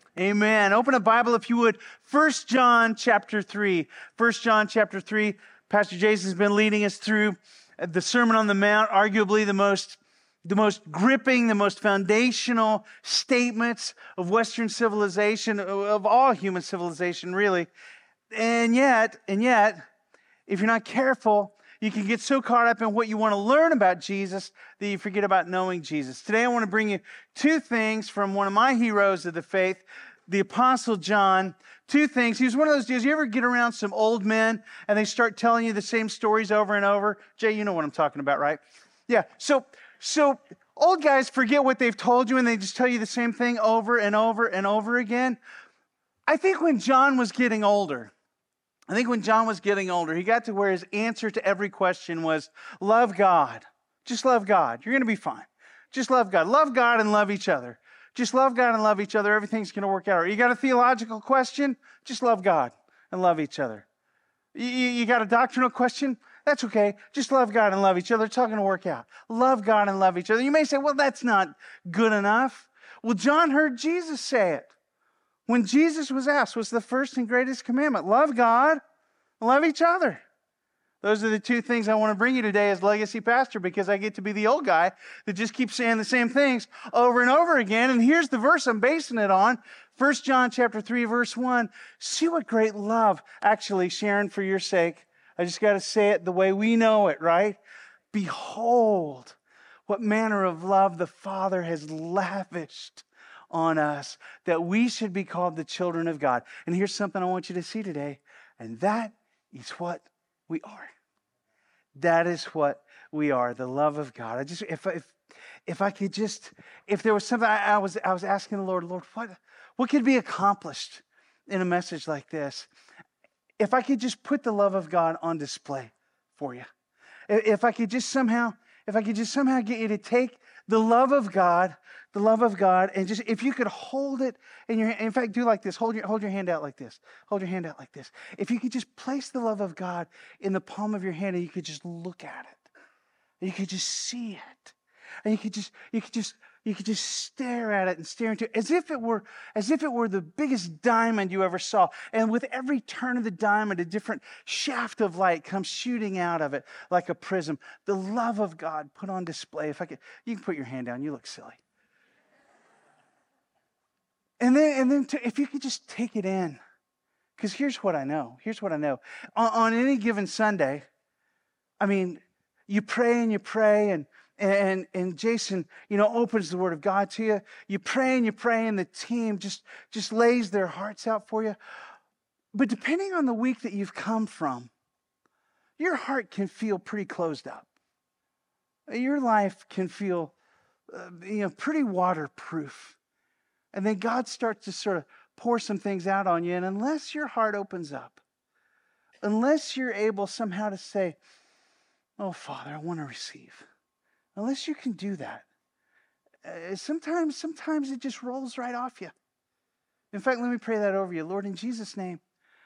Amen. Open a Bible if you would. 1 John chapter 3. 1 John chapter 3. Pastor Jason's been leading us through the Sermon on the Mount, arguably the most gripping, the most foundational statements of Western civilization, of all human civilization, really. And yet, if you're not careful, you can get so caught up in what you want to learn about Jesus that you forget about knowing Jesus. Today, I want to bring you two things from one of my heroes of the faith, the Apostle John. Two things. He was one of those dudes. You ever get around some old men and they start telling you the same stories over and over? Jay, you know what I'm talking about, right? Yeah. So old guys forget what they've told you and they just tell you the same thing over and over and over again. I think when John was getting older, he got to where his answer to every question was, love God. Just love God. You're going to be fine. Just love God. Love God and love each other. Just love God and love each other. Everything's going to work out. You got a theological question? Just love God and love each other. You got a doctrinal question? That's okay. Just love God and love each other. It's all going to work out. Love God and love each other. You may say, well, that's not good enough. Well, John heard Jesus say it. When Jesus was asked, what's the first and greatest commandment? Love God and love each other. Those are the two things I want to bring you today as legacy pastor, because I get to be the old guy that just keeps saying the same things over and over again. And here's the verse I'm basing it on. 1 John chapter 3, verse 1. See what great love, actually, Sharon, for your sake, I just got to say it the way we know it, right? Behold, what manner of love the Father has lavished on us, that we should be called the children of God. And here's something I want you to see today, and that is what we are. That is what we are, the love of God. If there was something I was asking the Lord, what could be accomplished in a message like this? If I could just put the love of God on display for you. If I could just somehow get you to take the love of God, and just, if you could hold it in your hand, in fact, do like this, hold your hand out like this. Hold your hand out like this. If you could just place the love of God in the palm of your hand and you could just look at it. And you could just see it. And you could just stare at it and stare into it as if it were the biggest diamond you ever saw. And with every turn of the diamond, a different shaft of light comes shooting out of it like a prism. The love of God put on display. You can put your hand down. You look silly. And then if you could just take it in, because here's what I know. On any given Sunday, I mean, you pray and Jason, opens the Word of God to you. You pray and the team just lays their hearts out for you. But depending on the week that you've come from, your heart can feel pretty closed up. Your life can feel, pretty waterproof. And then God starts to sort of pour some things out on you. And unless your heart opens up, unless you're able somehow to say, oh, Father, I want to receive. Unless you can do that, sometimes it just rolls right off you. In fact, let me pray that over you. Lord, in Jesus' name,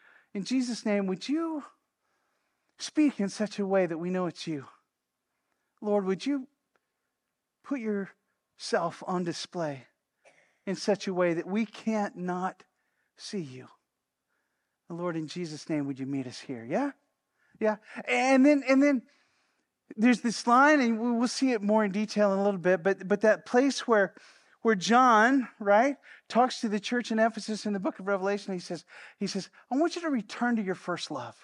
would you speak in such a way that we know it's you? Lord, would you put yourself on display in such a way that we can't not see you? Lord, in Jesus' name, would you meet us here? Yeah? Yeah. And then there's this line, and we'll see it more in detail in a little bit, but that place where John, right, talks to the church in Ephesus in the book of Revelation, he says, I want you to return to your first love.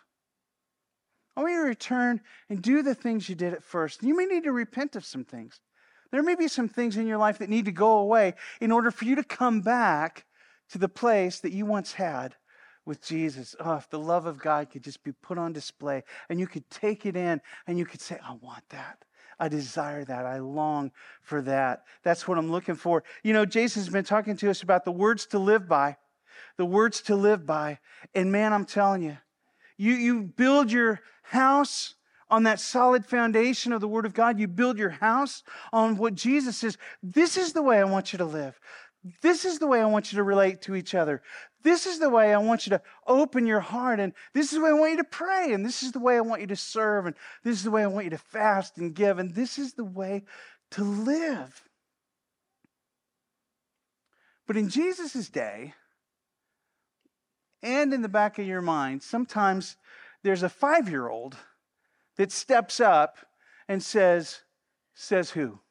I want you to return and do the things you did at first. You may need to repent of some things. There may be some things in your life that need to go away in order for you to come back to the place that you once had with Jesus. Oh, if the love of God could just be put on display and you could take it in and you could say, I want that. I desire that. I long for that. That's what I'm looking for. Jason's been talking to us about the words to live by. The words to live by. And man, I'm telling you, you build your house on that solid foundation of the Word of God. You build your house on what Jesus says. This is the way I want you to live. This is the way I want you to relate to each other. This is the way I want you to open your heart. And this is the way I want you to pray. And this is the way I want you to serve. And this is the way I want you to fast and give. And this is the way to live. But in Jesus' day, and in the back of your mind, sometimes there's a 5-year-old that steps up and says who?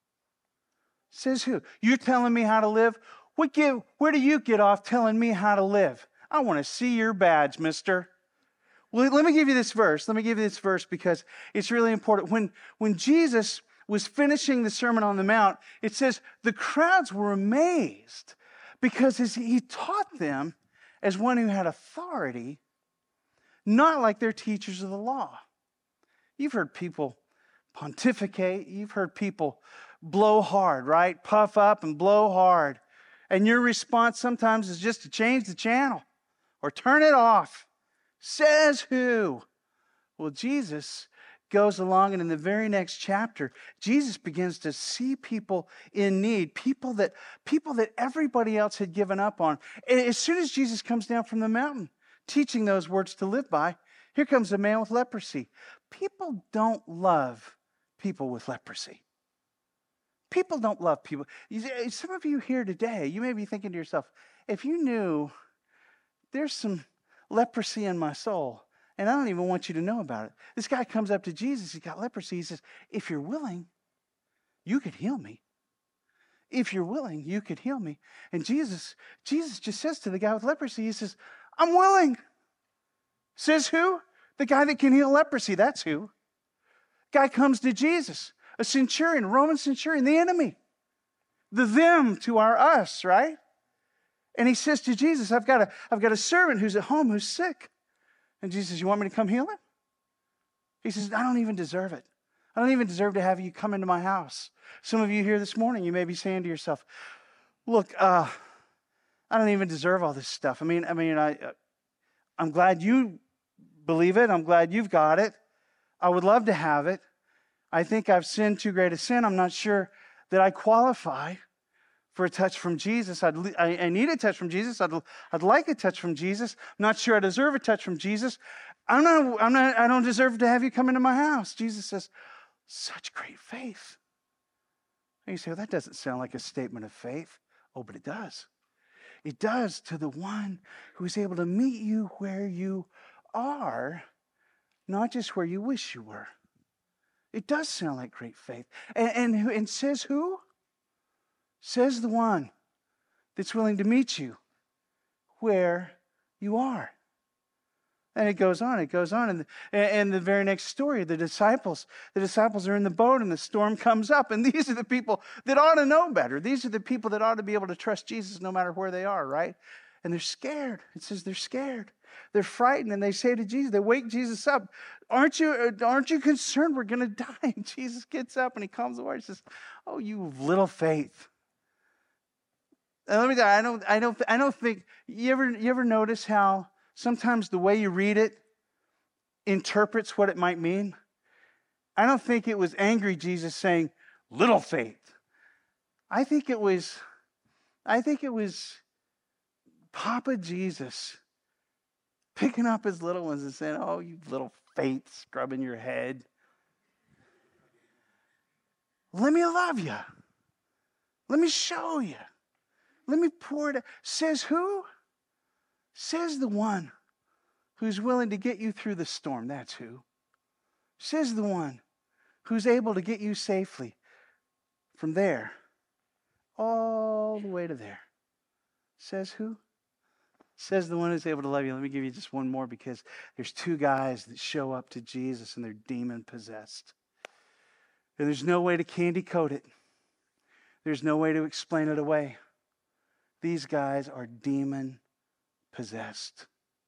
Says who? You're telling me how to live? Where do you get off telling me how to live? I want to see your badge, mister. Well, let me give you this verse. Let me give you this verse because it's really important. When Jesus was finishing the Sermon on the Mount, it says the crowds were amazed because as he taught them as one who had authority, not like their teachers of the law. You've heard people pontificate. You've heard people blow hard, right? Puff up and blow hard. And your response sometimes is just to change the channel or turn it off. Says who? Well, Jesus goes along, and in the very next chapter, Jesus begins to see people in need, people that everybody else had given up on. And as soon as Jesus comes down from the mountain, teaching those words to live by, here comes a man with leprosy. People don't love people with leprosy. People don't love people. Some of you here today, you may be thinking to yourself, if you knew there's some leprosy in my soul, and I don't even want you to know about it. This guy comes up to Jesus. He's got leprosy. He says, if you're willing, you could heal me. If you're willing, you could heal me. And Jesus just says to the guy with leprosy, he says, I'm willing. Says who? The guy that can heal leprosy. That's who. Guy comes to Jesus, a centurion, a Roman centurion, the enemy. The them to our us, right? And he says to Jesus, I've got a servant who's at home who's sick. And Jesus says, you want me to come heal him? He says, I don't even deserve it. I don't even deserve to have you come into my house. Some of you here this morning, you may be saying to yourself, look, I don't even deserve all this stuff. I'm glad you believe it. I'm glad you've got it. I would love to have it. I think I've sinned too great a sin. I'm not sure that I qualify for a touch from Jesus. I need a touch from Jesus. I'd like a touch from Jesus. I'm not sure I deserve a touch from Jesus. I don't deserve to have you come into my house. Jesus says, such great faith. And you say, well, that doesn't sound like a statement of faith. Oh, but it does. It does to the one who is able to meet you where you are, not just where you wish you were. It does sound like great faith. And says who? Says the one that's willing to meet you where you are. And it goes on. And the very next story, the disciples are in the boat and the storm comes up. And these are the people that ought to know better. These are the people that ought to be able to trust Jesus no matter where they are, right? And they're scared. It says they're scared. They're frightened. And they say to Jesus, they wake Jesus up. Aren't you concerned we're going to die? And Jesus gets up and he comes over and says, oh, you of little faith. And let me tell you, I don't think, you ever notice how sometimes the way you read it interprets what it might mean? I don't think it was angry Jesus saying, little faith. I think it was Papa Jesus picking up his little ones and saying, oh, you little faith, scrubbing your head. Let me love you. Let me show you. Let me pour it out. Says who? Says the one who's willing to get you through the storm. That's who. Says the one who's able to get you safely from there all the way to there. Says who? Says the one who's able to love you. Let me give you just one more because there's two guys that show up to Jesus and they're demon possessed. And there's no way to candy coat it. There's no way to explain it away. These guys are demon possessed.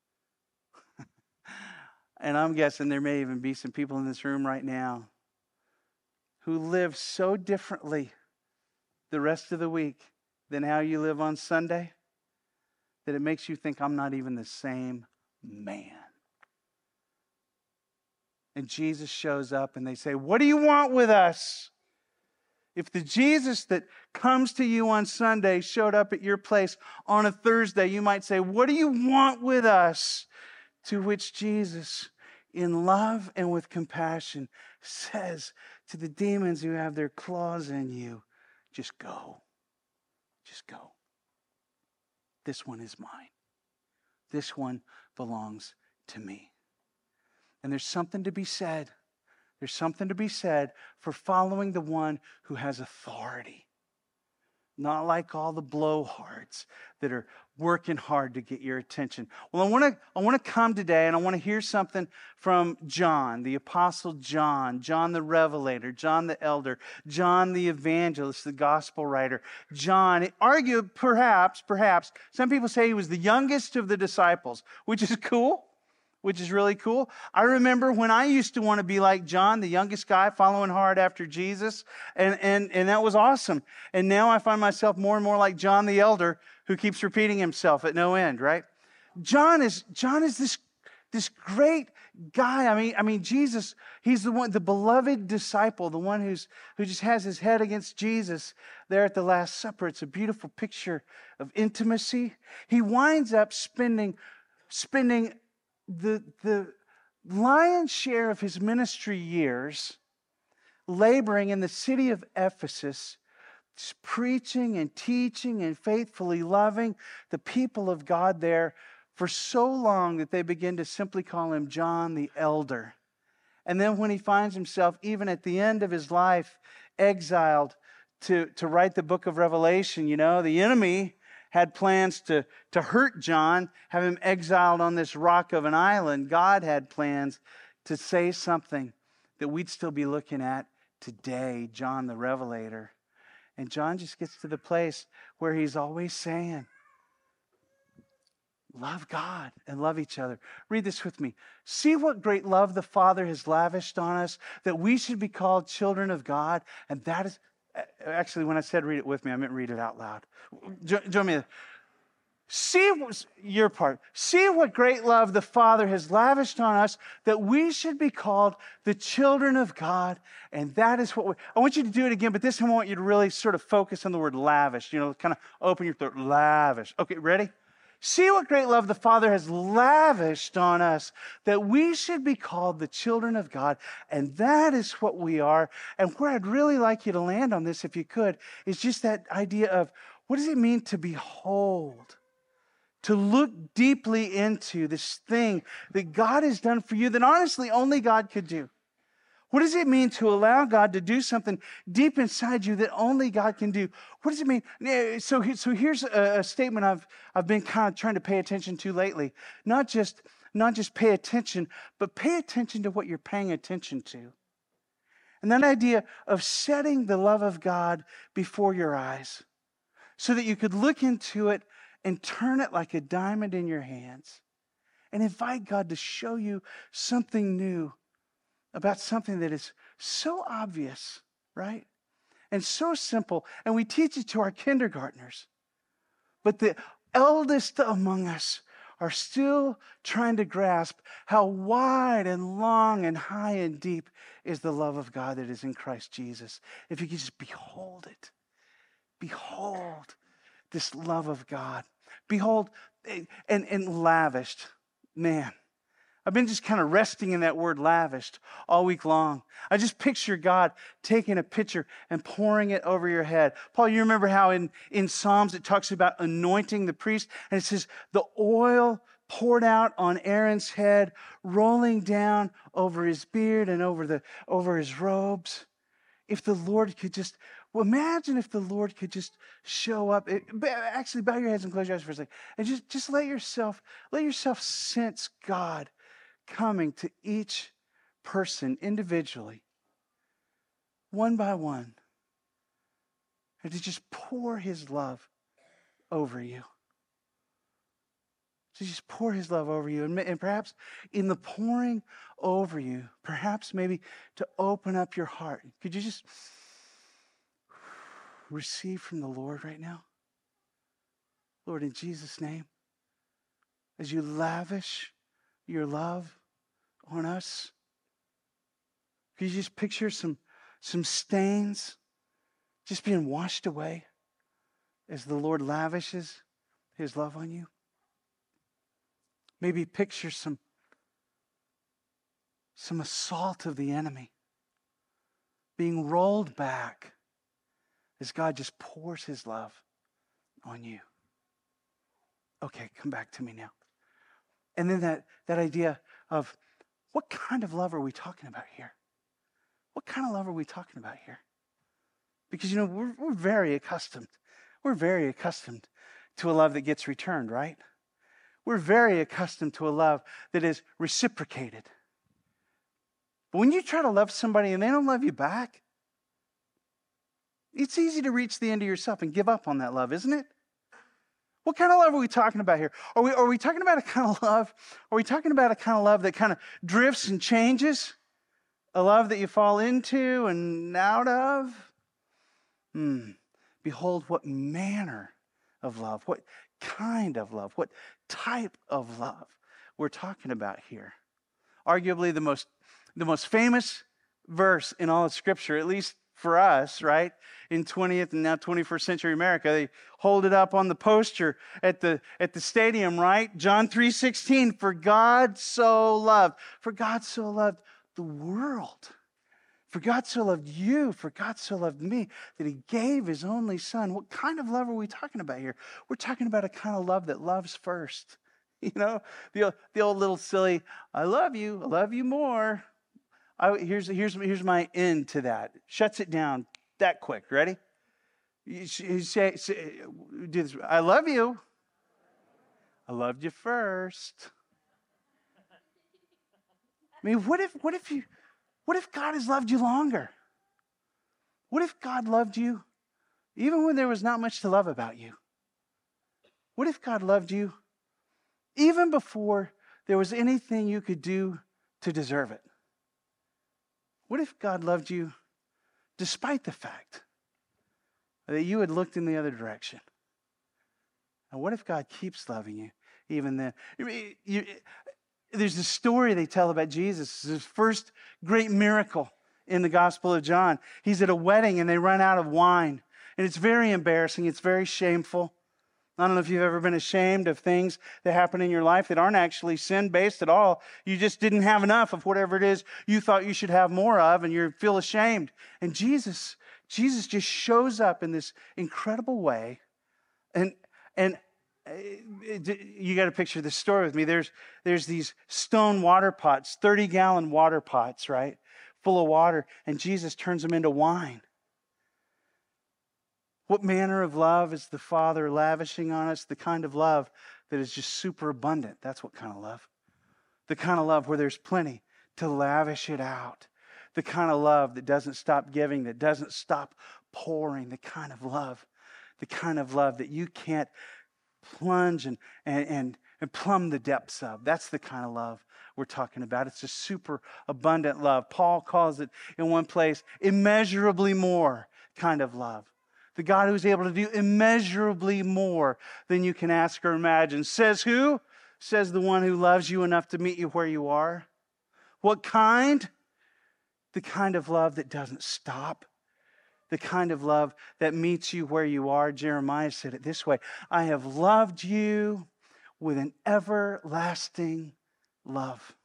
And I'm guessing there may even be some people in this room right now who live so differently the rest of the week than how you live on Sunday that it makes you think I'm not even the same man. And Jesus shows up and they say, what do you want with us? If the Jesus that comes to you on Sunday showed up at your place on a Thursday, you might say, what do you want with us? To which Jesus, in love and with compassion, says to the demons who have their claws in you, just go. Just go. This one is mine. this one belongs to me. And there's something to be said. There's something to be said for following the one who has authority. Not like all the blowhards that are working hard to get your attention. Well, I want to come today and I want to hear something from John, the Apostle John, John the Revelator, John the Elder, John the Evangelist, the Gospel writer. John, perhaps, some people say he was the youngest of the disciples, which is cool. Which is really cool. I remember when I used to want to be like John, the youngest guy following hard after Jesus, and that was awesome. And now I find myself more and more like John the Elder, who keeps repeating himself at no end, right? John is this great guy. I mean Jesus, he's the beloved disciple, the one who just has his head against Jesus there at the Last Supper. It's a beautiful picture of intimacy. He winds up spending the lion's share of his ministry years laboring in the city of Ephesus, preaching and teaching and faithfully loving the people of God there for so long that they begin to simply call him John the Elder. And then when he finds himself, even at the end of his life, exiled to write the book of Revelation, the enemy had plans to hurt John, have him exiled on this rock of an island. God had plans to say something that we'd still be looking at today, John the Revelator. And John just gets to the place where he's always saying, love God and love each other. Read this with me. See what great love the Father has lavished on us, that we should be called children of God. And that is, actually, when I said read it with me, I meant read it out loud. Join me. See what great love the Father has lavished on us, that we should be called the children of God. And that is what I want you to do it again, but this time I want you to really sort of focus on the word lavish. Kind of open your throat. Lavish. Okay, ready? See what great love the Father has lavished on us, that we should be called the children of God. And that is what we are. And where I'd really like you to land on this, if you could, is just that idea of what does it mean to behold? To look deeply into this thing that God has done for you that honestly only God could do. What does it mean to allow God to do something deep inside you that only God can do? What does it mean? So here's a statement I've been kind of trying to pay attention to lately. Not just pay attention, but pay attention to what you're paying attention to. And that idea of setting the love of God before your eyes so that you could look into it and turn it like a diamond in your hands and invite God to show you something new about something that is so obvious, right? And so simple. And we teach it to our kindergartners. But the eldest among us are still trying to grasp how wide and long and high and deep is the love of God that is in Christ Jesus. If you could just behold it. Behold this love of God. Behold and lavished. Man. I've been just kind of resting in that word lavished all week long. I just picture God taking a pitcher and pouring it over your head. Paul, you remember how in Psalms it talks about anointing the priest? And it says the oil poured out on Aaron's head, rolling down over his beard and over his robes. If the Lord could just, imagine if the Lord could just show up. Actually, bow your heads and close your eyes for a second. And just let yourself sense God coming to each person individually, one by one, and to just pour his love over you. To just pour his love over you. And perhaps in the pouring over you, perhaps maybe to open up your heart. Could you just receive from the Lord right now? Lord, in Jesus' name, as you lavish your love on us, could you just picture some stains just being washed away as the Lord lavishes his love on you? Maybe picture some assault of the enemy being rolled back as God just pours his love on you. Okay, come back to me now. And then that idea of what kind of love are we talking about here? What kind of love are we talking about here? Because, we're very accustomed. We're very accustomed to a love that gets returned, right? We're very accustomed to a love that is reciprocated. But when you try to love somebody and they don't love you back, it's easy to reach the end of yourself and give up on that love, isn't it? What kind of love are we talking about here? Are we talking about a kind of love? Are we talking about a kind of love that kind of drifts and changes? A love that you fall into and out of? Behold, what manner of love, what kind of love, what type of love we're talking about here. Arguably the most famous verse in all of Scripture, at least for us, right? In 20th and now 21st century America, they hold it up on the poster at the stadium, right? John 3:16, for God so loved the world. For God so loved you, for God so loved me, that he gave his only son. What kind of love are we talking about here? We're talking about a kind of love that loves first. The old little silly, I love you more. Here's my end to that. Shuts it down that quick. Ready? You say, do this. I love you. I loved you first. I mean, what if God has loved you longer? What if God loved you even when there was not much to love about you? What if God loved you even before there was anything you could do to deserve it? What if God loved you despite the fact that you had looked in the other direction? And what if God keeps loving you even then? There's this story they tell about Jesus. It's his first great miracle in the Gospel of John. He's at a wedding and they run out of wine. And it's very embarrassing. It's very shameful. I don't know if you've ever been ashamed of things that happen in your life that aren't actually sin-based at all. You just didn't have enough of whatever it is you thought you should have more of, and you feel ashamed. And Jesus just shows up in this incredible way. And you got to picture this story with me. There's these stone water pots, 30-gallon water pots, right, full of water, and Jesus turns them into wine. What manner of love is the Father lavishing on us? The kind of love that is just super abundant. That's what kind of love. The kind of love where there's plenty to lavish it out. The kind of love that doesn't stop giving, that doesn't stop pouring. The kind of love that you can't plunge and plumb the depths of. That's the kind of love we're talking about. It's a super abundant love. Paul calls it in one place immeasurably more kind of love. The God who's able to do immeasurably more than you can ask or imagine. Says who? Says the one who loves you enough to meet you where you are. What kind? The kind of love that doesn't stop. The kind of love that meets you where you are. Jeremiah said it this way: I have loved you with an everlasting love.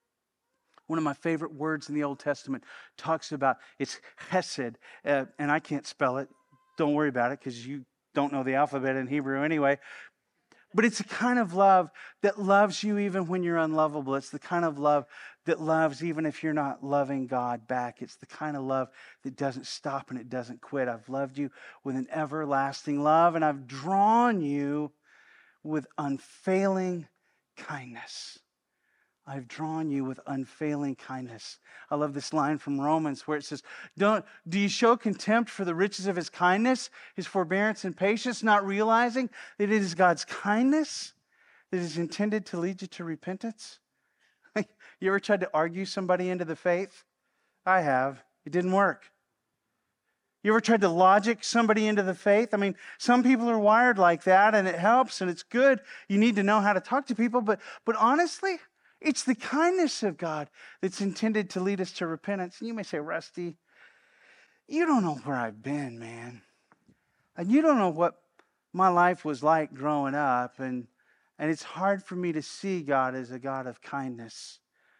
One of my favorite words in the Old Testament talks about, it's chesed, and I can't spell it. Don't worry about it because you don't know the alphabet in Hebrew anyway. But it's a kind of love that loves you even when you're unlovable. It's the kind of love that loves even if you're not loving God back. It's the kind of love that doesn't stop and it doesn't quit. I've loved you with an everlasting love, and I've drawn you with unfailing kindness. I've drawn you with unfailing kindness. I love this line from Romans where it says, do you show contempt for the riches of his kindness, his forbearance and patience, not realizing that it is God's kindness that is intended to lead you to repentance? You ever tried to argue somebody into the faith? I have. It didn't work. You ever tried to logic somebody into the faith? I mean, some people are wired like that, and it helps, and it's good. You need to know how to talk to people, but honestly, it's the kindness of God that's intended to lead us to repentance. And you may say, Rusty, you don't know where I've been, man. And you don't know what my life was like growing up. And it's hard for me to see God as a God of kindness.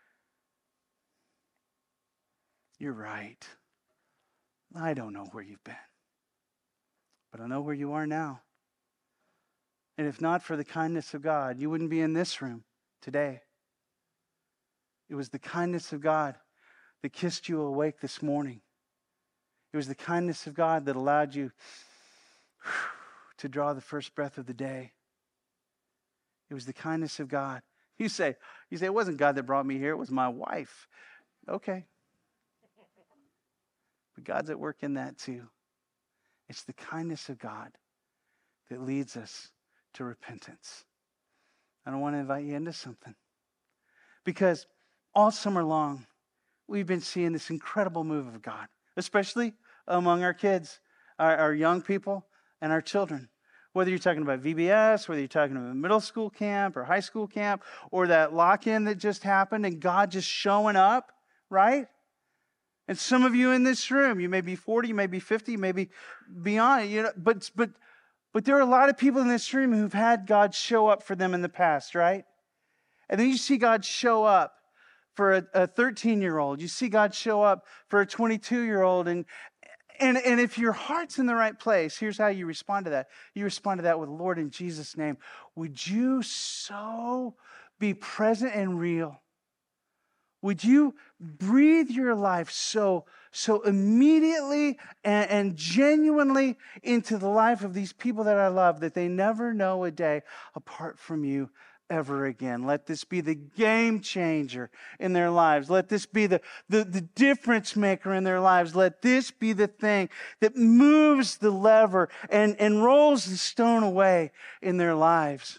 You're right. I don't know where you've been. But I know where you are now. And if not for the kindness of God, you wouldn't be in this room today. It was the kindness of God that kissed you awake this morning. It was the kindness of God that allowed you to draw the first breath of the day. It was the kindness of God. You say, it wasn't God that brought me here, it was my wife. Okay. But God's at work in that too. It's the kindness of God that leads us to repentance. I want to invite you into something. Because all summer long, we've been seeing this incredible move of God, especially among our kids, our young people, and our children. Whether you're talking about VBS, whether you're talking about middle school camp or high school camp, or that lock-in that just happened and God just showing up, right? And some of you in this room, you may be 40, you may be 50, you may be beyond, but there are a lot of people in this room who've had God show up for them in the past, right? And then you see God show up for a 13-year-old. You see God show up for a 22-year-old. And if your heart's in the right place, here's how you respond to that. You respond to that with, Lord, in Jesus' name, would you so be present and real? Would you breathe your life so immediately and genuinely into the life of these people that I love that they never know a day apart from you ever again? Let this be the game changer in their lives. Let this be the difference maker in their lives. Let this be the thing that moves the lever and rolls the stone away in their lives.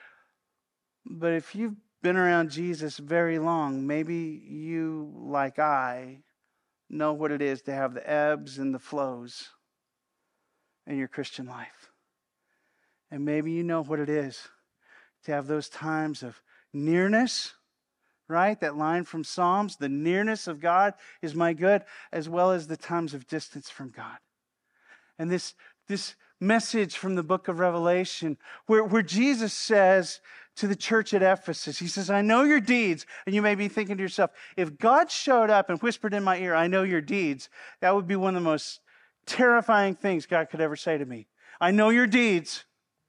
But if you've been around Jesus very long, maybe you, like I, know what it is to have the ebbs and the flows in your Christian life. And maybe you know what it is to have those times of nearness, right? That line from Psalms, the nearness of God is my good, as well as the times of distance from God. And this message from the book of Revelation, where Jesus says to the church at Ephesus, he says, I know your deeds. And you may be thinking to yourself, if God showed up and whispered in my ear, I know your deeds, that would be one of the most terrifying things God could ever say to me. I know your deeds.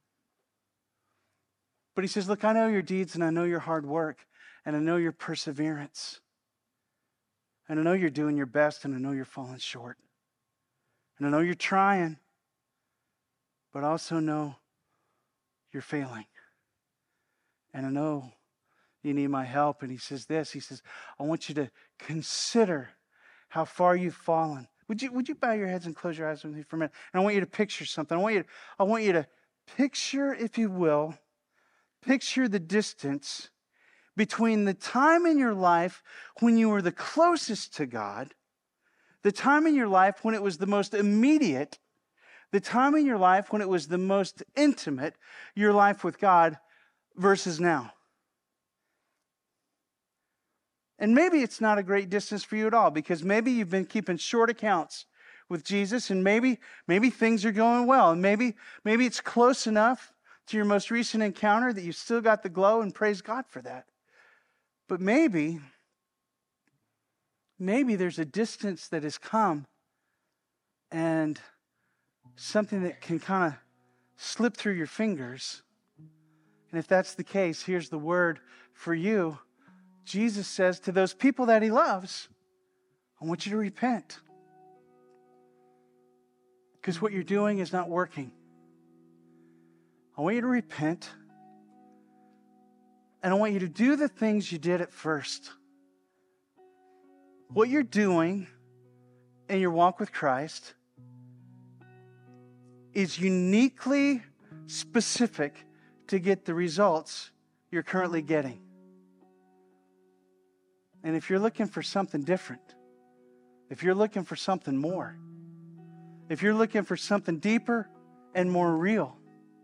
But he says, look, I know your deeds and I know your hard work and I know your perseverance. And I know you're doing your best and I know you're falling short. And I know you're trying, but I also know you're failing. And I know you need my help. And he says this, he says, I want you to consider how far you've fallen. Would you bow your heads and close your eyes with me for a minute? And I want you to picture something. I want you to picture, if you will, picture the distance between the time in your life when you were the closest to God, the time in your life when it was the most immediate, the time in your life when it was the most intimate, your life with God, versus now. And maybe it's not a great distance for you at all, because maybe you've been keeping short accounts with Jesus, and maybe things are going well, and maybe it's close enough to your most recent encounter that you still got the glow, and praise God for that. But maybe there's a distance that has come and something that can kind of slip through your fingers. And if that's the case, here's the word for you. Jesus says to those people that he loves, I want you to repent. Because what you're doing is not working. I want you to repent. And I want you to do the things you did at first. What you're doing in your walk with Christ is uniquely specific to get the results you're currently getting. And if you're looking for something different, if you're looking for something more, if you're looking for something deeper and more real,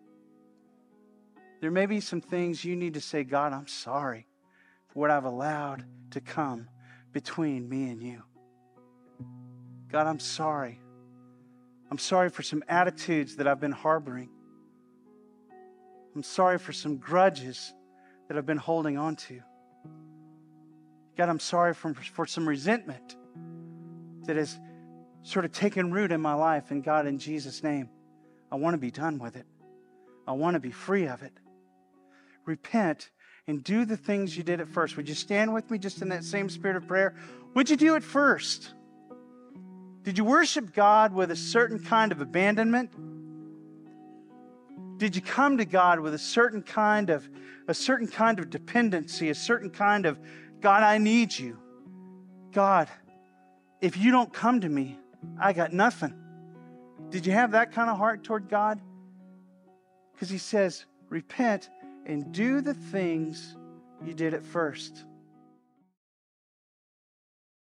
there may be some things you need to say, God, I'm sorry for what I've allowed to come between me and you. God, I'm sorry. I'm sorry for some attitudes that I've been harboring. I'm sorry for some grudges that I've been holding on to. God, I'm sorry for some resentment that has sort of taken root in my life. And God, in Jesus' name, I want to be done with it. I want to be free of it. Repent and do the things you did at first. Would you stand with me just in that same spirit of prayer? What'd you do at first? Did you worship God with a certain kind of abandonment? Did you come to God with a certain kind of dependency, a certain kind of, God, I need you. God, if you don't come to me, I got nothing. Did you have that kind of heart toward God? Because he says, repent and do the things you did at first.